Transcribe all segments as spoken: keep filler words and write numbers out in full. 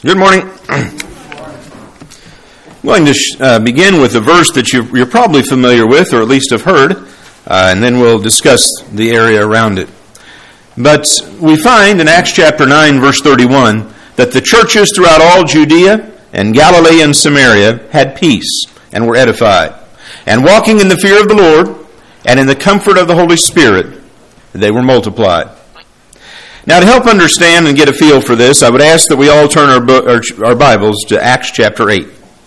Good morning. I'm going to sh- uh, begin with a verse that you're, you're probably familiar with, or at least have heard, uh, and then we'll discuss the area around it. But we find in Acts chapter nine, verse thirty-one, that the churches throughout all Judea and Galilee and Samaria had peace and were edified. And walking in the fear of the Lord and in the comfort of the Holy Spirit, they were multiplied. Now, to help understand and get a feel for this, I would ask that we all turn our, book, our, our Bibles to Acts chapter eight.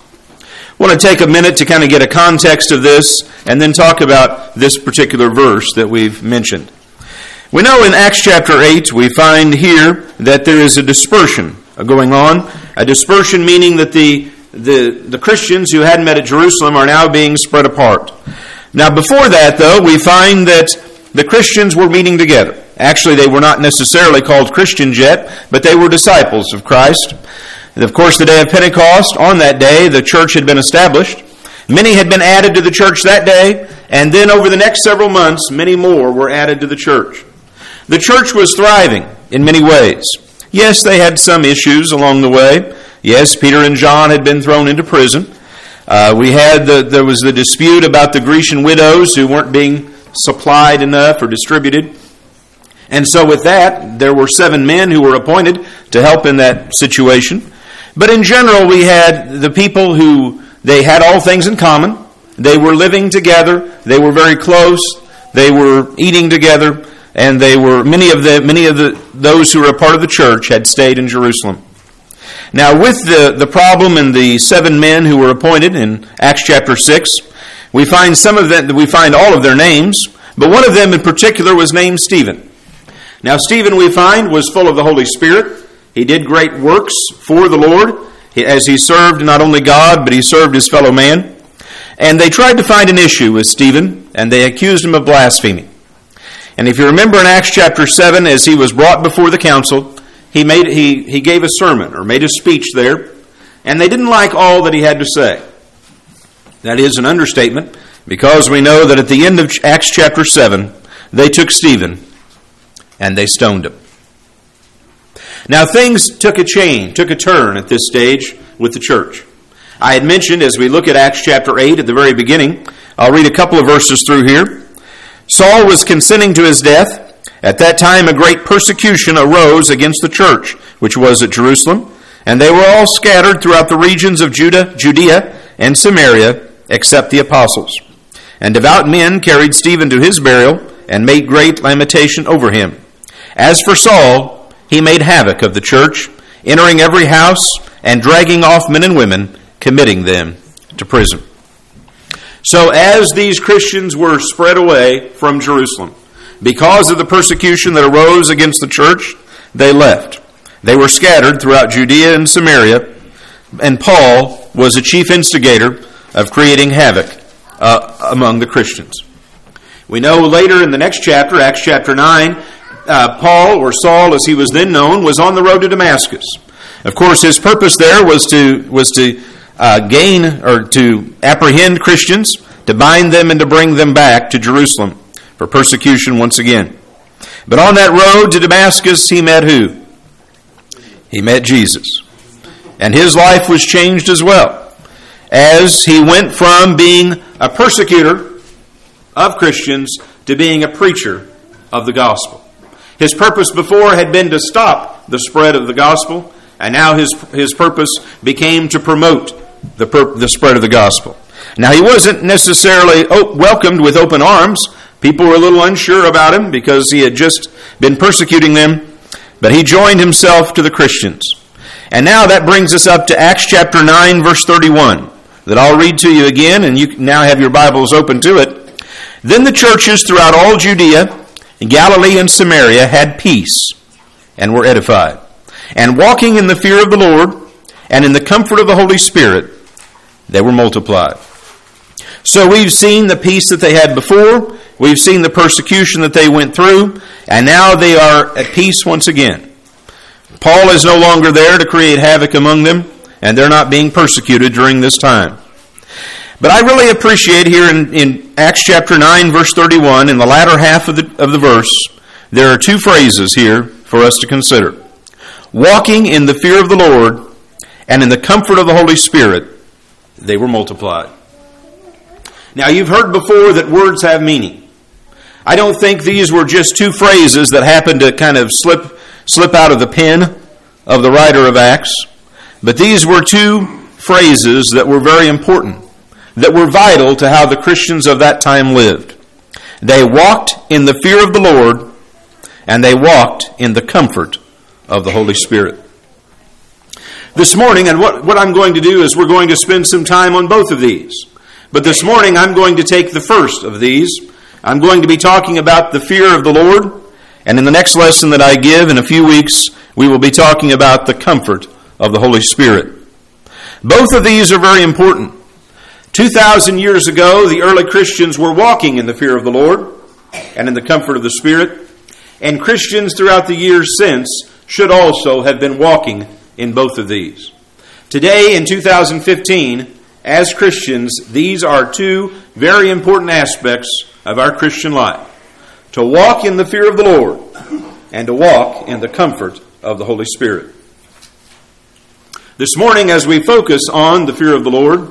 I want to take a minute to kind of get a context of this and then talk about this particular verse that we've mentioned. We know in Acts chapter eight, we find here that there is a dispersion going on. A dispersion meaning that the, the, the Christians who hadn't met at Jerusalem are now being spread apart. Now, before that, though, we find that the Christians were meeting together. Actually, they were not necessarily called Christians yet, but they were disciples of Christ. And of course, the day of Pentecost, on that day, the church had been established. Many had been added to the church that day, and then over the next several months, many more were added to the church. The church was thriving in many ways. Yes, they had some issues along the way. Yes, Peter and John had been thrown into prison. Uh, we had the, there was the dispute about the Grecian widows who weren't being supplied enough or distributed. And so with that, there were seven men who were appointed to help in that situation. But in general, we had the people who, they had all things in common. They were living together. They were very close. They were eating together. And they were, many of the, many of the, those who were a part of the church had stayed in Jerusalem. Now with the, the problem and the seven men who were appointed in Acts chapter six, we find some of them, we find all of their names, but one of them in particular was named Stephen. Now, Stephen, we find, was full of the Holy Spirit. He did great works for the Lord as he served not only God, but he served his fellow man. And they tried to find an issue with Stephen, and they accused him of blasphemy. And if you remember in Acts chapter seven, as he was brought before the council, he made he, he gave a sermon, or made a speech there, and they didn't like all that he had to say. That is an understatement, because we know that at the end of Acts chapter seven, they took Stephen and they stoned him. Now things took a change, took a turn at this stage with the church. I had mentioned as we look at Acts chapter eight at the very beginning, I'll read a couple of verses through here. Saul was consenting to his death. At that time a great persecution arose against the church, which was at Jerusalem, and they were all scattered throughout the regions of Judah, Judea and Samaria, except the apostles. And devout men carried Stephen to his burial and made great lamentation over him. As for Saul, he made havoc of the church, entering every house and dragging off men and women, committing them to prison. So as these Christians were spread away from Jerusalem, because of the persecution that arose against the church, they left. They were scattered throughout Judea and Samaria, and Paul was a chief instigator of creating havoc uh, among the Christians. We know later in the next chapter, Acts chapter nine, Uh, Paul, or Saul as he was then known, was on the road to Damascus. Of course, his purpose there was to was to uh, gain or to apprehend Christians, to bind them and to bring them back to Jerusalem for persecution once again. But on that road to Damascus, he met who? He met Jesus. And his life was changed as well, as he went from being a persecutor of Christians to being a preacher of the gospel. His purpose before had been to stop the spread of the gospel, and now his his purpose became to promote the per, the spread of the gospel. Now, he wasn't necessarily welcomed with open arms. People were a little unsure about him because he had just been persecuting them, but he joined himself to the Christians. And now that brings us up to Acts chapter nine, verse thirty-one, that I'll read to you again, and you now have your Bibles open to it. Then the churches throughout all Judea, Galilee and Samaria had peace and were edified. And walking in the fear of the Lord and in the comfort of the Holy Spirit, they were multiplied. So we've seen the peace that they had before. We've seen the persecution that they went through. And now they are at peace once again. Paul is no longer there to create havoc among them, and they're not being persecuted during this time. But I really appreciate here in, in Acts chapter nine, verse thirty-one, in the latter half of the, of the verse, there are two phrases here for us to consider. Walking in the fear of the Lord and in the comfort of the Holy Spirit, they were multiplied. Now, you've heard before that words have meaning. I don't think these were just two phrases that happened to kind of slip, slip out of the pen of the writer of Acts, but these were two phrases that were very important, that were vital to how the Christians of that time lived. They walked in the fear of the Lord, and they walked in the comfort of the Holy Spirit. This morning, and what, what I'm going to do is we're going to spend some time on both of these. But this morning, I'm going to take the first of these. I'm going to be talking about the fear of the Lord, and in the next lesson that I give in a few weeks, we will be talking about the comfort of the Holy Spirit. Both of these are very important. Two thousand years ago, the early Christians were walking in the fear of the Lord and in the comfort of the Spirit, and Christians throughout the years since should also have been walking in both of these. Today, in two thousand fifteen, as Christians, these are two very important aspects of our Christian life. To walk in the fear of the Lord and to walk in the comfort of the Holy Spirit. This morning, as we focus on the fear of the Lord,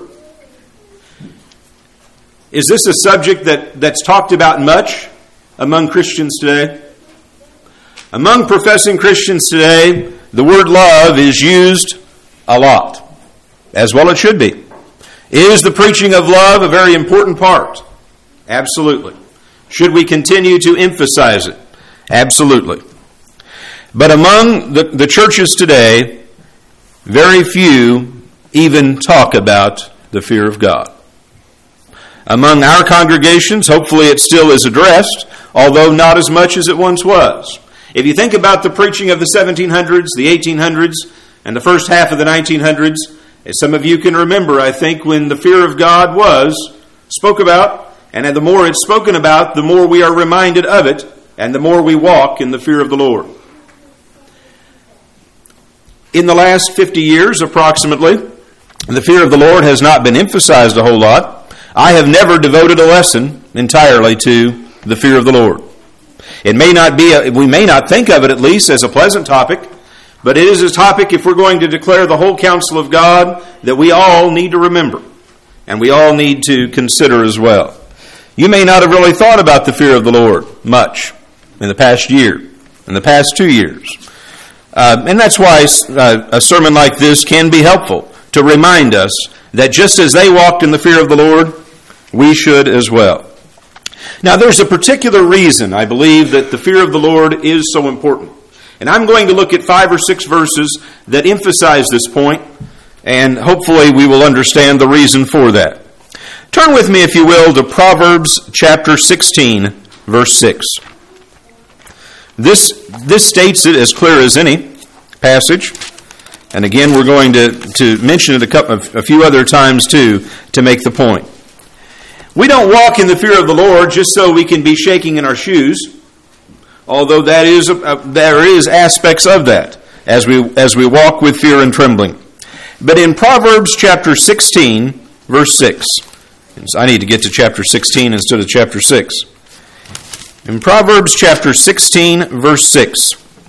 is this a subject that, that's talked about much among Christians today? Among professing Christians today, the word love is used a lot, as well it should be. Is the preaching of love a very important part? Absolutely. Should we continue to emphasize it? Absolutely. But among the, the churches today, very few even talk about the fear of God. Among our congregations, hopefully it still is addressed, although not as much as it once was. If you think about the preaching of the seventeen hundreds, the eighteen hundreds, and the first half of the nineteen hundreds, as some of you can remember, I think, when the fear of God was spoke about, and the more it's spoken about, the more we are reminded of it, and the more we walk in the fear of the Lord. In the last fifty years, approximately, the fear of the Lord has not been emphasized a whole lot. I have never devoted a lesson entirely to the fear of the Lord. It may not be, a, we may not think of it at least as a pleasant topic, but it is a topic, if we're going to declare the whole counsel of God, that we all need to remember, and we all need to consider as well. You may not have really thought about the fear of the Lord much in the past year, in the past two years. Uh, and that's why uh, a sermon like this can be helpful to remind us that just as they walked in the fear of the Lord, we should as well. Now, there's a particular reason I believe that the fear of the Lord is so important. And I'm going to look at five or six verses that emphasize this point, and hopefully we will understand the reason for that. Turn with me, if you will, to Proverbs chapter sixteen, verse six. This, this states it as clear as any passage. And again, we're going to, to mention it a, couple of, a few other times too to make the point. We don't walk in the fear of the Lord just so we can be shaking in our shoes, although that is uh, there is aspects of that as we as we walk with fear and trembling. But in Proverbs chapter sixteen, verse six, I need to get to chapter sixteen instead of chapter six. In Proverbs chapter sixteen, verse six,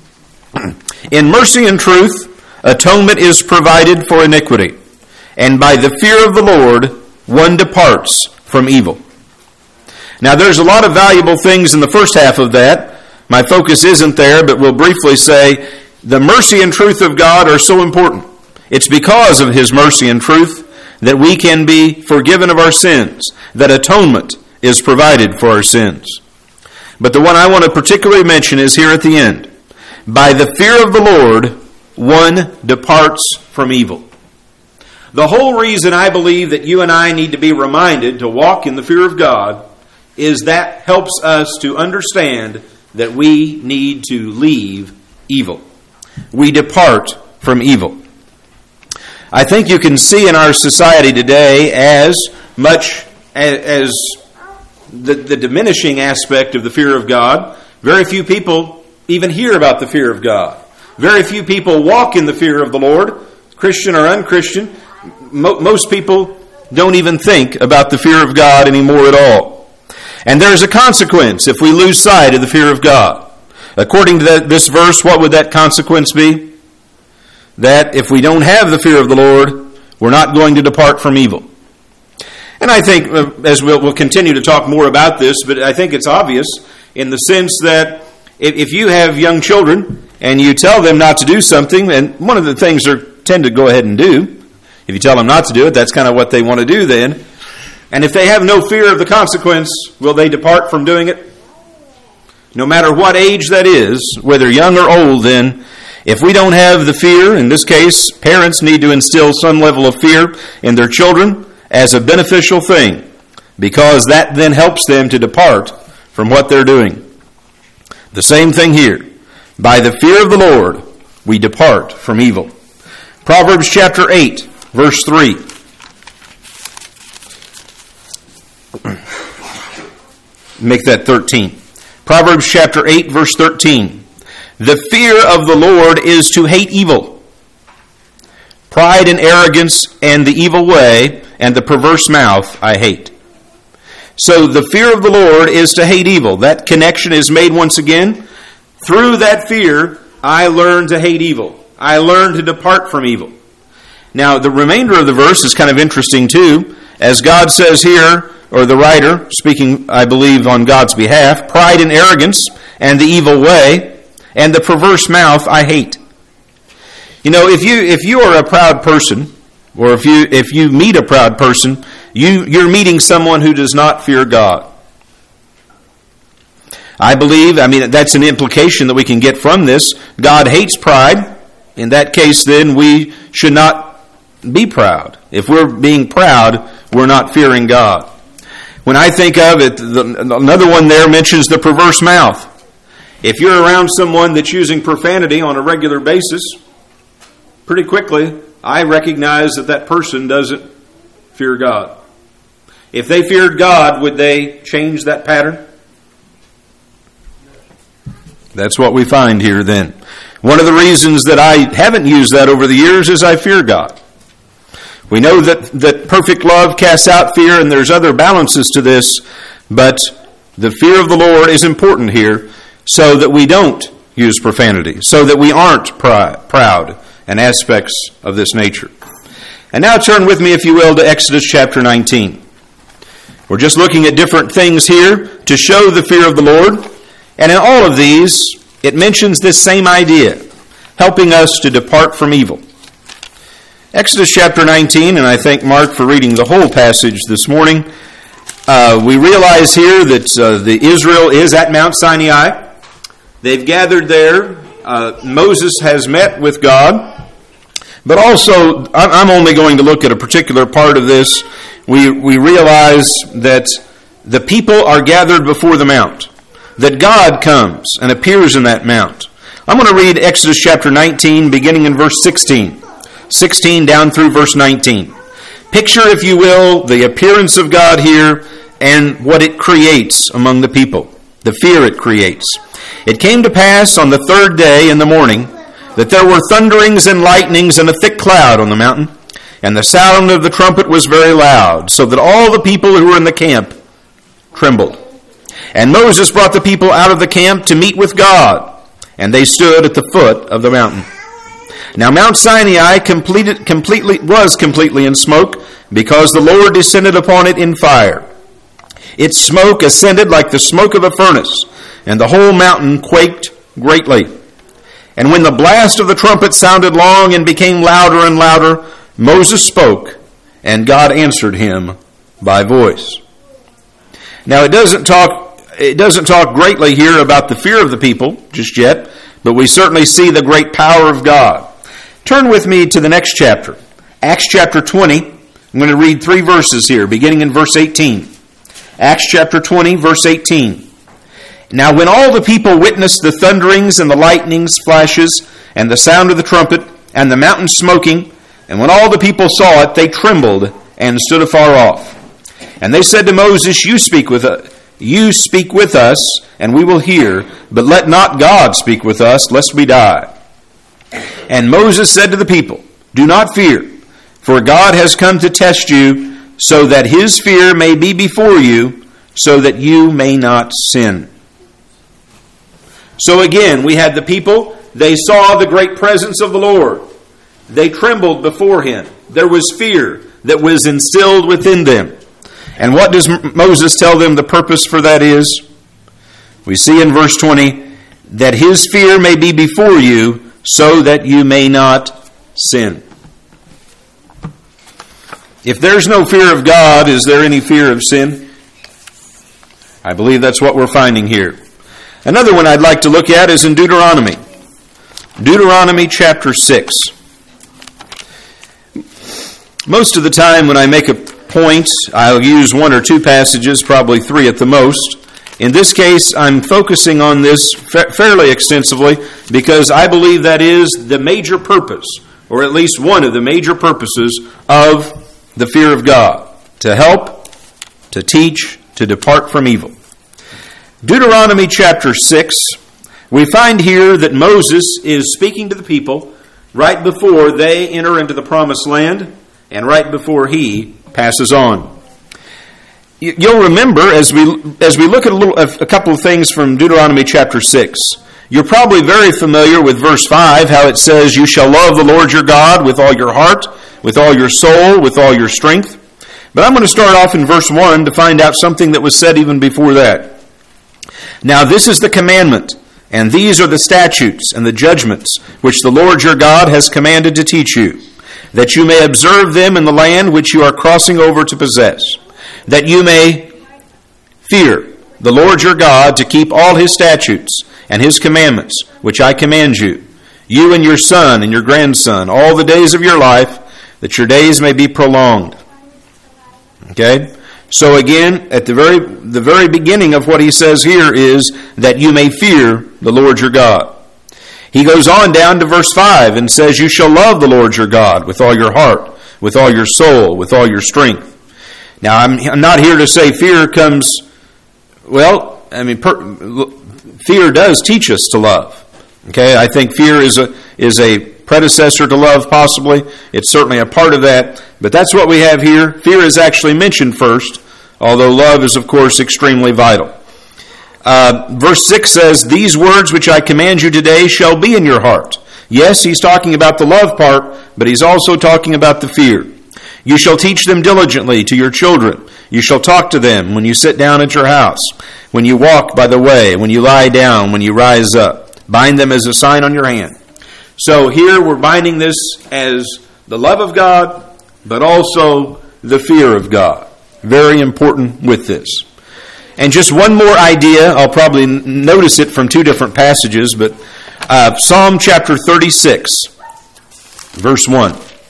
in mercy and truth, atonement is provided for iniquity, and by the fear of the Lord, one departs from evil. Now, there's a lot of valuable things in the first half of that. My focus isn't there, but we'll briefly say the mercy and truth of God are so important. It's because of His mercy and truth that we can be forgiven of our sins, that atonement is provided for our sins. But the one I want to particularly mention is here at the end. By the fear of the Lord, one departs from evil. The whole reason I believe that you and I need to be reminded to walk in the fear of God is that helps us to understand that we need to leave evil. We depart from evil. I think you can see in our society today as much as the, the diminishing aspect of the fear of God. Very few people even hear about the fear of God. Very few people walk in the fear of the Lord, Christian or unchristian. Most people don't even think about the fear of God anymore at all. And there's a consequence if we lose sight of the fear of God. According to that, this verse, what would that consequence be? that if we don't have the fear of the Lord, we're not going to depart from evil. And I think, uh, as we'll, we'll continue to talk more about this, but I think it's obvious in the sense that if, if you have young children and you tell them not to do something, and one of the things they tend to go ahead and do, if you tell them not to do it, that's kind of what they want to do then. And if they have no fear of the consequence, will they depart from doing it? No matter what age that is, whether young or old, then if we don't have the fear, in this case, parents need to instill some level of fear in their children as a beneficial thing, because that then helps them to depart from what they're doing. The same thing here. By the fear of the Lord, we depart from evil. Proverbs chapter eight, verse three. Make that thirteen. Proverbs chapter eight, verse thirteen. The fear of the Lord is to hate evil. Pride and arrogance and the evil way and the perverse mouth I hate. So the fear of the Lord is to hate evil. That connection is made once again. Through that fear, I learn to hate evil. I learn to depart from evil. Now, the remainder of the verse is kind of interesting too. As God says here, or the writer, speaking, I believe, on God's behalf, pride and arrogance and the evil way and the perverse mouth I hate. You know, if you if you are a proud person, or if you if you meet a proud person, you, you're meeting someone who does not fear God. I believe, I mean, that's an implication that we can get from this. God hates pride. In that case, then, we should not be proud. If we're being proud, we're not fearing God. When I think of it, the, another one there mentions the perverse mouth. If you're around someone that's using profanity on a regular basis, pretty quickly, I recognize that that person doesn't fear God. If they feared God, would they change that pattern? That's what we find here then. One of the reasons that I haven't used that over the years is I fear God. We know that, that perfect love casts out fear, and there's other balances to this, but the fear of the Lord is important here so that we don't use profanity, so that we aren't pr- proud and aspects of this nature. And now turn with me, if you will, to Exodus chapter nineteen. We're just looking at different things here to show the fear of the Lord. And in all of these, it mentions this same idea, helping us to depart from evil. Exodus chapter nineteen, and I thank Mark for reading the whole passage this morning. Uh, we realize here that uh, the Israel is at Mount Sinai. They've gathered there. Uh, Moses has met with God. But also, I'm only going to look at a particular part of this. We, we realize that the people are gathered before the mount, that God comes and appears in that mount. I'm going to read Exodus chapter nineteen, beginning in verse sixteen. sixteen down through verse nineteen. Picture, if you will, the appearance of God here and what it creates among the people, the fear it creates. It came to pass on the third day in the morning that there were thunderings and lightnings and a thick cloud on the mountain, and the sound of the trumpet was very loud, so that all the people who were in the camp trembled. And Moses brought the people out of the camp to meet with God, and they stood at the foot of the mountain. Now Mount Sinai completed, completely, was completely in smoke, because the Lord descended upon it in fire. Its smoke ascended like the smoke of a furnace, and the whole mountain quaked greatly. And when the blast of the trumpet sounded long and became louder and louder, Moses spoke, and God answered him by voice. Now it doesn't talk, it doesn't talk greatly here about the fear of the people just yet, but we certainly see the great power of God. Turn with me to the next chapter, Acts chapter twenty. I'm going to read three verses here, beginning in verse eighteen. Acts chapter twenty, verse eighteen. Now when all the people witnessed the thunderings and the lightnings, flashes, and the sound of the trumpet, and the mountain smoking, and when all the people saw it, they trembled and stood afar off. And they said to Moses, You speak with us, you speak with us, and we will hear, but let not God speak with us, lest we die. And Moses said to the people, Do not fear, for God has come to test you, so that his fear may be before you, so that you may not sin. So again, we had the people, they saw the great presence of the Lord. they trembled before him. There was fear that was instilled within them. And what does Moses tell them the purpose for that is? We see in verse twenty, that his fear may be before you, so that you may not sin. If there's no fear of God, is there any fear of sin? I believe that's what we're finding here. Another one I'd like to look at is in Deuteronomy. Deuteronomy chapter six. Most of the time when I make a point, I'll use one or two passages, probably three at the most. In this case, I'm focusing on this fa- fairly extensively because I believe that is the major purpose, or at least one of the major purposes of the fear of God, to help, to teach, to depart from evil. Deuteronomy chapter six, we find here that Moses is speaking to the people right before they enter into the promised land and right before he passes on. You'll remember as we as we look at a, little, a couple of things from Deuteronomy chapter six, you're probably very familiar with verse five, how it says, "You shall love the Lord your God with all your heart, with all your soul, with all your strength." But I'm going to start off in verse one to find out something that was said even before that. "Now this is the commandment, and these are the statutes and the judgments which the Lord your God has commanded to teach you, that you may observe them in the land which you are crossing over to possess, that you may fear the Lord your God to keep all his statutes and his commandments, which I command you, you and your son and your grandson, all the days of your life, that your days may be prolonged." Okay? So again, at the very the very beginning of what he says here is that you may fear the Lord your God. He goes on down to verse five and says, "You shall love the Lord your God with all your heart, with all your soul, with all your strength." Now, I'm, I'm not here to say fear comes, well, I mean, per, fear does teach us to love. Okay, I think fear is a is a predecessor to love, possibly. It's certainly a part of that, but that's what we have here. Fear is actually mentioned first, although love is, of course, extremely vital. Uh, verse six says, "These words which I command you today shall be in your heart." Yes, he's talking about the love part, but he's also talking about the fear. "You shall teach them diligently to your children. You shall talk to them when you sit down at your house, when you walk by the way, when you lie down, when you rise up. Bind them as a sign on your hand." So here we're binding this as the love of God, but also the fear of God. Very important with this. And just one more idea, I'll probably notice it from two different passages, but uh, Psalm chapter thirty-six, verse one.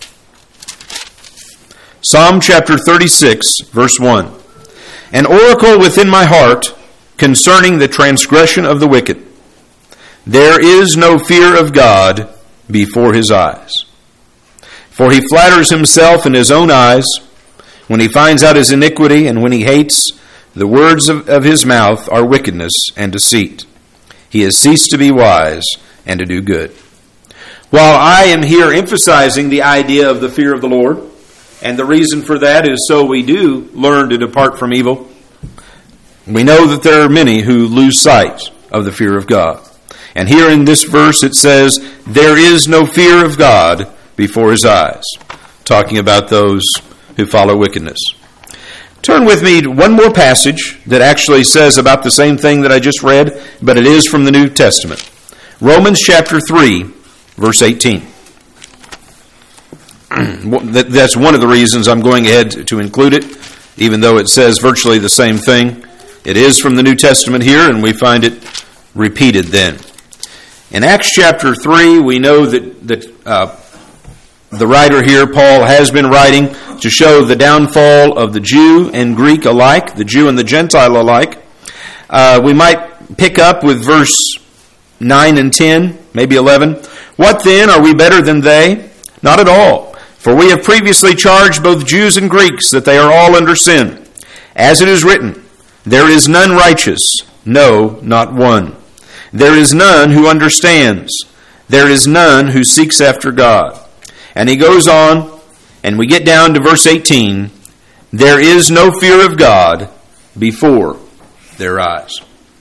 Psalm chapter thirty-six, verse one. "An oracle within my heart concerning the transgression of the wicked. There is no fear of God before his eyes. For he flatters himself in his own eyes when he finds out his iniquity, and when he hates, the words of, of his mouth are wickedness and deceit. He has ceased to be wise and to do good." While I am here emphasizing the idea of the fear of the Lord, and the reason for that is so we do learn to depart from evil, we know that there are many who lose sight of the fear of God. And here in this verse it says, "There is no fear of God before his eyes," talking about those who follow wickedness. Turn with me to one more passage that actually says about the same thing that I just read, but it is from the New Testament. Romans chapter three, verse eighteen. That's one of the reasons I'm going ahead to include it, even though it says virtually the same thing. It is from the New Testament here, and we find it repeated then. In Acts chapter three, we know that, that uh, the writer here, Paul, has been writing to show the downfall of the Jew and Greek alike, the Jew and the Gentile alike. Uh, we might pick up with verse nine and ten, maybe eleven. "What then? Are we better than they? Not at all. For we have previously charged both Jews and Greeks that they are all under sin. As it is written, there is none righteous, no, not one. There is none who understands. There is none who seeks after God." And he goes on, and we get down to verse eighteen. "There is no fear of God before their eyes."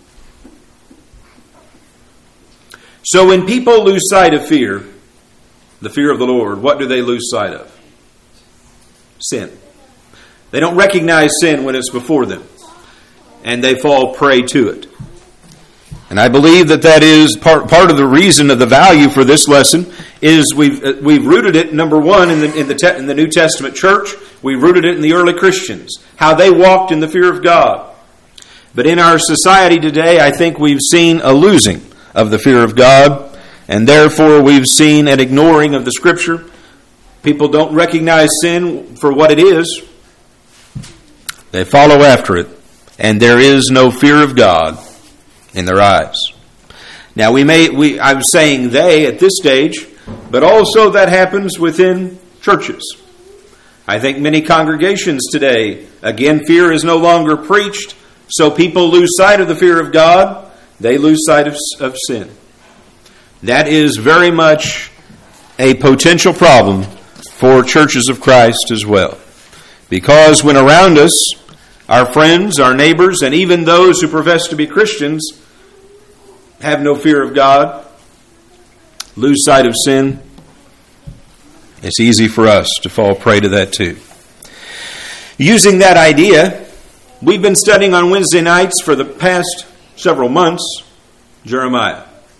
So when people lose sight of fear, the fear of the Lord, what do they lose sight of? Sin. They don't recognize sin when it's before them, and they fall prey to it. And I believe that that is part part of the reason of the value for this lesson is we've uh, we've rooted it, number one, in the in the te- in the New Testament church. We've rooted it in the early Christians, how they walked in the fear of God. But in our society today, I think we've seen a losing of the fear of God, and therefore we've seen an ignoring of the Scripture. People don't recognize sin for what it is. They follow after it, and there is no fear of God in their eyes. Now, we may we I'm saying they at this stage, but also that happens within churches. I think many congregations today, again, fear is no longer preached, so people lose sight of the fear of God. They lose sight of, of sin. That is very much a potential problem for churches of Christ as well. Because when around us, our friends, our neighbors, and even those who profess to be Christians have no fear of God, lose sight of sin, it's easy for us to fall prey to that too. Using that idea, we've been studying on Wednesday nights for the past several months, Jeremiah.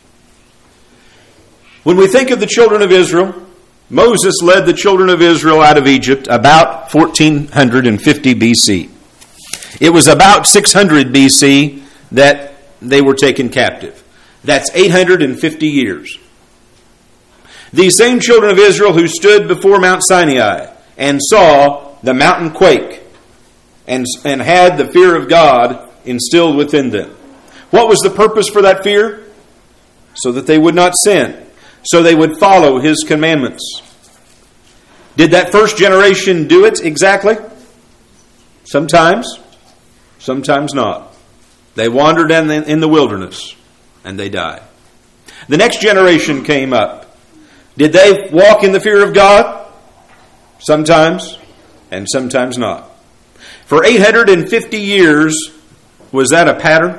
When we think of the children of Israel, Moses led the children of Israel out of Egypt about fourteen fifty B C. It was about six hundred B C that they were taken captive. That's eight hundred fifty years. These same children of Israel who stood before Mount Sinai and saw the mountain quake and, and had the fear of God instilled within them. What was the purpose for that fear? So that they would not sin. So they would follow His commandments. Did that first generation do it exactly? Sometimes. Sometimes not. They wandered in the, in the wilderness and they died. The next generation came up. Did they walk in the fear of God? Sometimes, and sometimes not. For eight hundred fifty years, was that a pattern?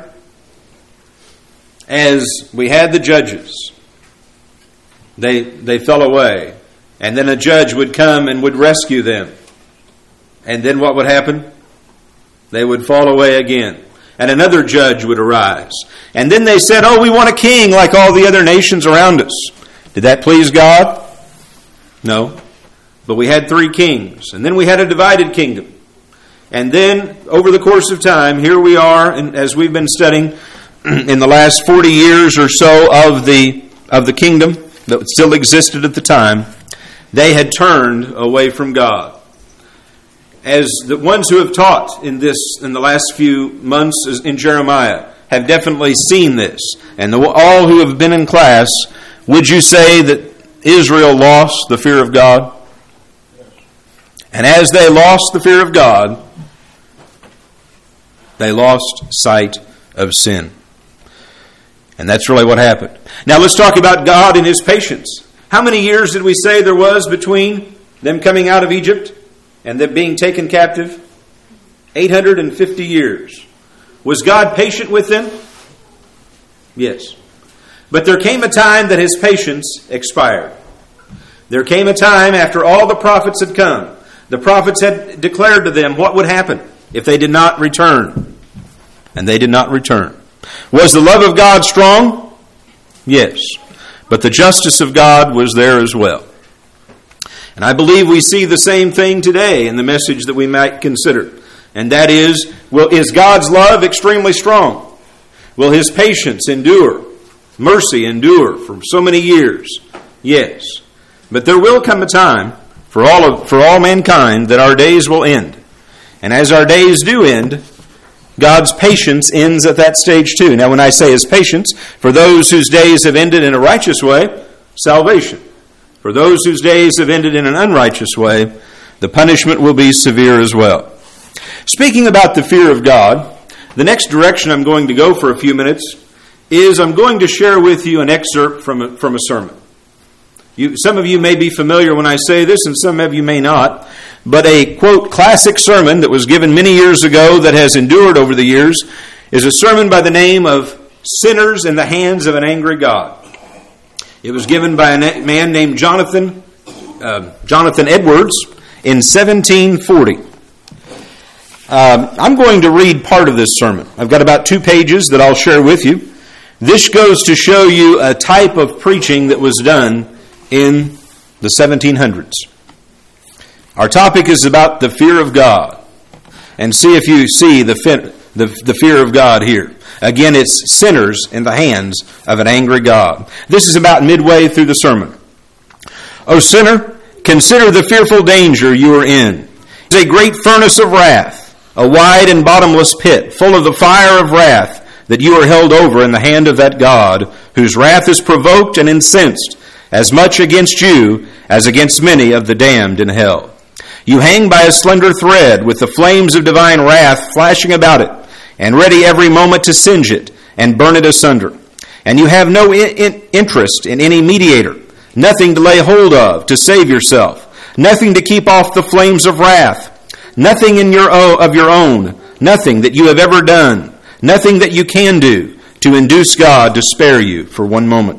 As we had the judges, they they fell away, and then a judge would come and would rescue them. And then what would happen? They would fall away again. And another judge would arise. And then they said, oh, we want a king like all the other nations around us. Did that please God? No. But we had three kings. And then we had a divided kingdom. And then, over the course of time, here we are, and as we've been studying in the last forty years or so of the of the kingdom that still existed at the time, they had turned away from God. As the ones who have taught in this in the last few months in Jeremiah have definitely seen this, and the, all who have been in class, would you say that Israel lost the fear of God? And as they lost the fear of God, they lost sight of sin. And that's really what happened. Now let's talk about God and His patience. How many years did we say there was between them coming out of Egypt and them being taken captive? eight hundred fifty years. Was God patient with them? Yes. But there came a time that His patience expired. There came a time after all the prophets had come. The prophets had declared to them what would happen if they did not return. And they did not return. Was the love of God strong? Yes. But the justice of God was there as well. And I believe we see the same thing today in the message that we might consider. And that is, will, is God's love extremely strong? Will His patience endure? Mercy endure for so many years? Yes. But there will come a time for all of, for all mankind that our days will end. And as our days do end, God's patience ends at that stage too. Now when I say His patience, for those whose days have ended in a righteous way, salvation. For those whose days have ended in an unrighteous way, the punishment will be severe as well. Speaking about the fear of God, the next direction I'm going to go for a few minutes is I'm going to share with you an excerpt from a, from a sermon. You, some of you may be familiar when I say this, and some of you may not. But a, quote, classic sermon that was given many years ago that has endured over the years is a sermon by the name of Sinners in the Hands of an Angry God. It was given by a man named Jonathan, uh, Jonathan Edwards in seventeen forty. Um, I'm going to read part of this sermon. I've got about two pages that I'll share with you. This goes to show you a type of preaching that was done in the seventeen hundreds. Our topic is about the fear of God. And see if you see the, the, the fear of God here. Again, it's sinners in the hands of an angry God. This is about midway through the sermon. O sinner, consider the fearful danger you are in. It's a great furnace of wrath, a wide and bottomless pit, full of the fire of wrath, that you are held over in the hand of that God, whose wrath is provoked and incensed, as much against you as against many of the damned in hell. You hang by a slender thread, with the flames of divine wrath flashing about it, and ready every moment to singe it and burn it asunder. And you have no in- in interest in any mediator, nothing to lay hold of to save yourself, nothing to keep off the flames of wrath, nothing in your o- of your own, nothing that you have ever done, nothing that you can do to induce God to spare you for one moment.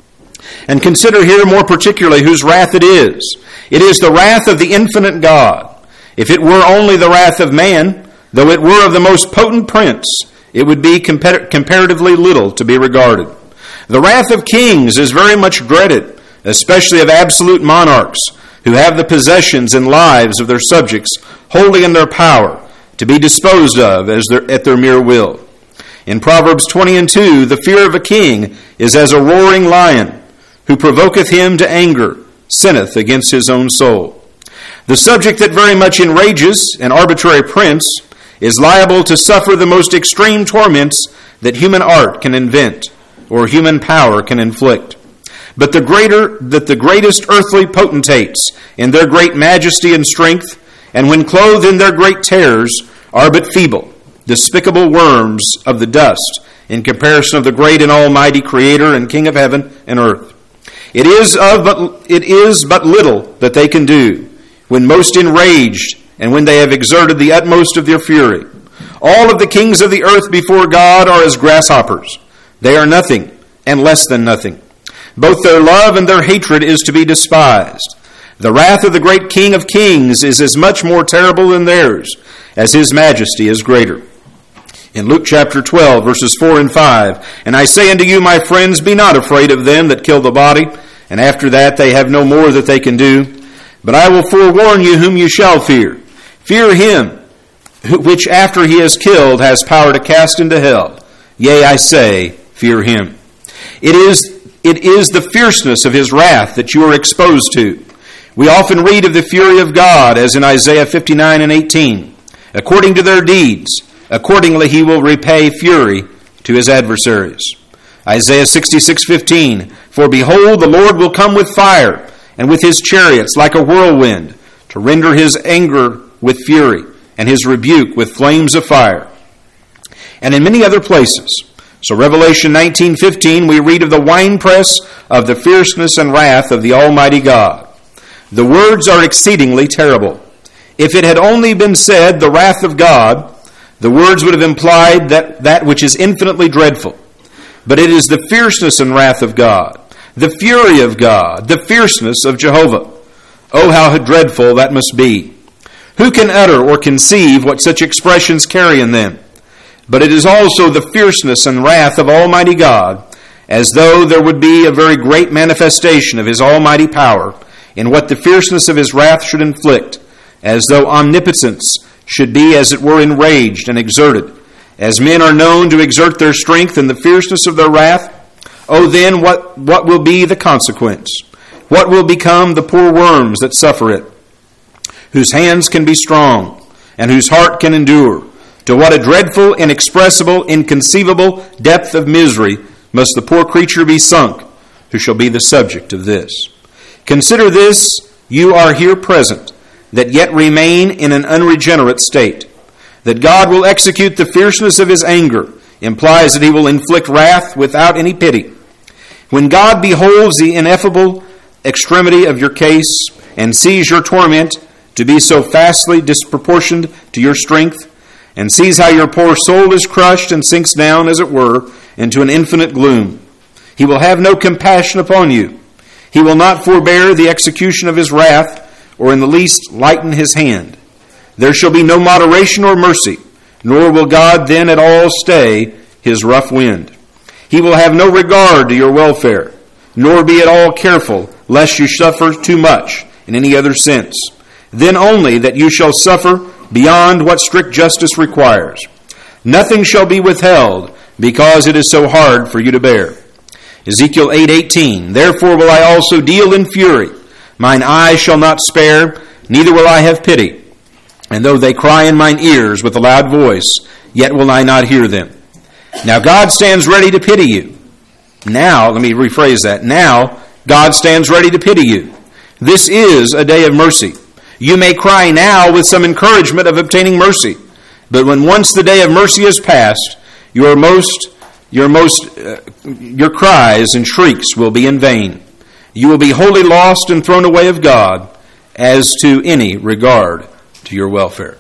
And consider here more particularly whose wrath it is. It is the wrath of the infinite God. If it were only the wrath of man, though it were of the most potent prince, it would be compar- comparatively little to be regarded. The wrath of kings is very much dreaded, especially of absolute monarchs, who have the possessions and lives of their subjects wholly in their power, to be disposed of as their, at their mere will. In Proverbs twenty and two, the fear of a king is as a roaring lion, who provoketh him to anger, sinneth against his own soul. The subject that very much enrages an arbitrary prince is liable to suffer the most extreme torments that human art can invent or human power can inflict. But the greater that the greatest earthly potentates in their great majesty and strength, and when clothed in their great terrors, are but feeble, despicable worms of the dust in comparison of the great and almighty Creator and King of heaven and earth. It is of but it is but little that they can do when most enraged and when they have exerted the utmost of their fury. All of the kings of the earth before God are as grasshoppers. They are nothing and less than nothing. Both their love and their hatred is to be despised. The wrath of the great King of kings is as much more terrible than theirs, as his majesty is greater. In Luke chapter twelve, verses four and five, and I say unto you, my friends, be not afraid of them that kill the body, and after that they have no more that they can do. But I will forewarn you whom you shall fear. Fear him, which after he is killed has power to cast into hell. Yea, I say, fear him. It is, it is the fierceness of his wrath that you are exposed to. We often read of the fury of God, as in Isaiah fifty-nine and eighteen. According to their deeds, accordingly he will repay fury to his adversaries. Isaiah sixty-six fifteen, for behold, the Lord will come with fire, and with his chariots like a whirlwind, to render his anger with fury, and his rebuke with flames of fire. And in many other places. So Revelation nineteen fifteen, we read of the winepress of the fierceness and wrath of the Almighty God. The words are exceedingly terrible. If it had only been said, the wrath of God, the words would have implied that, that which is infinitely dreadful. But it is the fierceness and wrath of God, the fury of God, the fierceness of Jehovah. Oh, how dreadful that must be. Who can utter or conceive what such expressions carry in them? But it is also the fierceness and wrath of Almighty God, as though there would be a very great manifestation of his almighty power in what the fierceness of his wrath should inflict, as though omnipotence should be as it were enraged and exerted. As men are known to exert their strength in the fierceness of their wrath, oh then what, what will be the consequence? What will become the poor worms that suffer it, whose hands can be strong, and whose heart can endure? To what a dreadful, inexpressible, inconceivable depth of misery must the poor creature be sunk, who shall be the subject of this. Consider this, you are here present, that yet remain in an unregenerate state. That God will execute the fierceness of his anger implies that he will inflict wrath without any pity. When God beholds the ineffable extremity of your case and sees your torment to be so vastly disproportioned to your strength, and sees how your poor soul is crushed and sinks down, as it were, into an infinite gloom, He will have no compassion upon you. He will not forbear the execution of his wrath, or in the least lighten his hand. There shall be no moderation or mercy, nor will God then at all stay his rough wind. He will have no regard to your welfare, nor be at all careful, lest you suffer too much in any other sense. Then only that you shall suffer beyond what strict justice requires. Nothing shall be withheld, because it is so hard for you to bear. Ezekiel eight eighteen, Therefore will I also deal in fury. Mine eye shall not spare, neither will I have pity. And though they cry in mine ears with a loud voice, yet will I not hear them. Now God stands ready to pity you. Now, let me rephrase that. Now, God stands ready to pity you. This is a day of mercy. You may cry now with some encouragement of obtaining mercy. But when once the day of mercy is past, your most, your most, uh, your cries and shrieks will be in vain. You will be wholly lost and thrown away of God as to any regard to your welfare.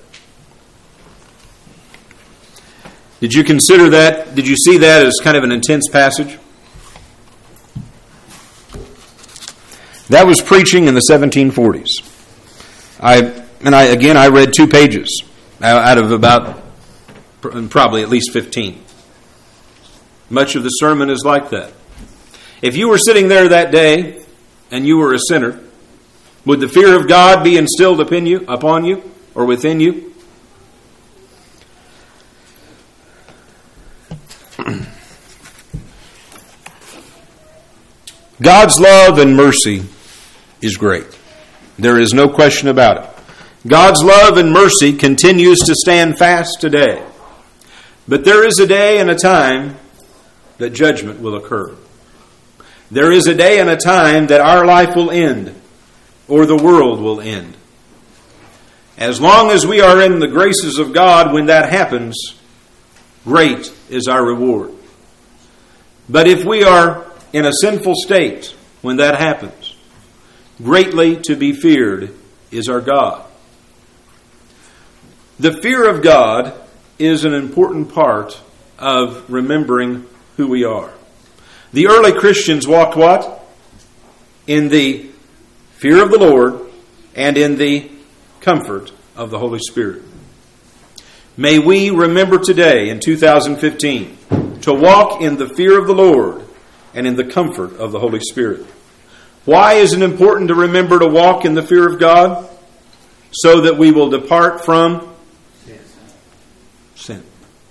Did you consider that? Did you see that as kind of an intense passage? That was preaching in the seventeen forties. I and I again I read two pages out of about probably at least fifteen. Much of the sermon is like that. If you were sitting there that day and you were a sinner, would the fear of God be instilled upon you, upon you or within you? God's love and mercy is great. There is no question about it. God's love and mercy continues to stand fast today. But there is a day and a time that judgment will occur. There is a day and a time that our life will end, or the world will end. As long as we are in the graces of God when that happens, great is our reward. But if we are in a sinful state when that happens, greatly to be feared is our God. The fear of God is an important part of remembering who we are. The early Christians walked what? In the fear of the Lord and in the comfort of the Holy Spirit. May we remember today in two thousand fifteen to walk in the fear of the Lord and in the comfort of the Holy Spirit. Why is it important to remember to walk in the fear of God? So that we will depart from sin.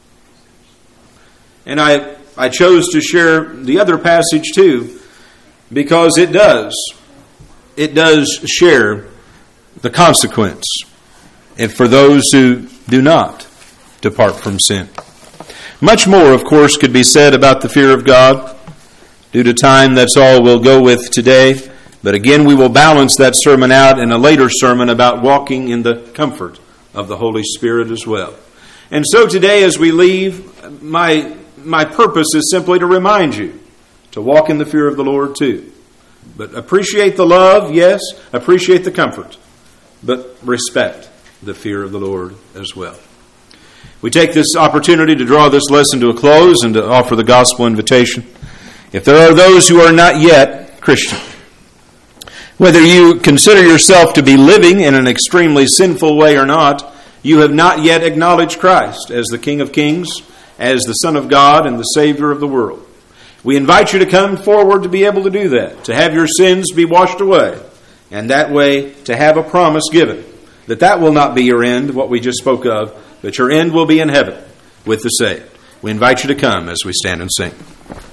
And I, I chose to share the other passage too, because it does. It does share the consequence if for those who do not depart from sin. Much more, of course, could be said about the fear of God. Due to time, that's all we'll go with today. But again, we will balance that sermon out in a later sermon about walking in the comfort of the Holy Spirit as well. And so today, as we leave, my my purpose is simply to remind you to walk in the fear of the Lord too. But appreciate the love, yes. Appreciate the comfort. But respect the fear of the Lord as well. We take this opportunity to draw this lesson to a close and to offer the gospel invitation. If there are those who are not yet Christian, whether you consider yourself to be living in an extremely sinful way or not, you have not yet acknowledged Christ as the King of Kings, as the Son of God and the Savior of the world. We invite you to come forward to be able to do that, to have your sins be washed away, and that way to have a promise given that that will not be your end, what we just spoke of, but your end will be in heaven with the saved. We invite you to come as we stand and sing.